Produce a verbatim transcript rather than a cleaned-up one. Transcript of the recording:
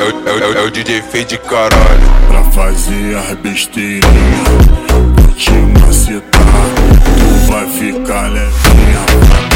é, é, é o D J Fade de caralho. Pra fazer as besteirinhas, vou te macetar, tu vai ficar levinha.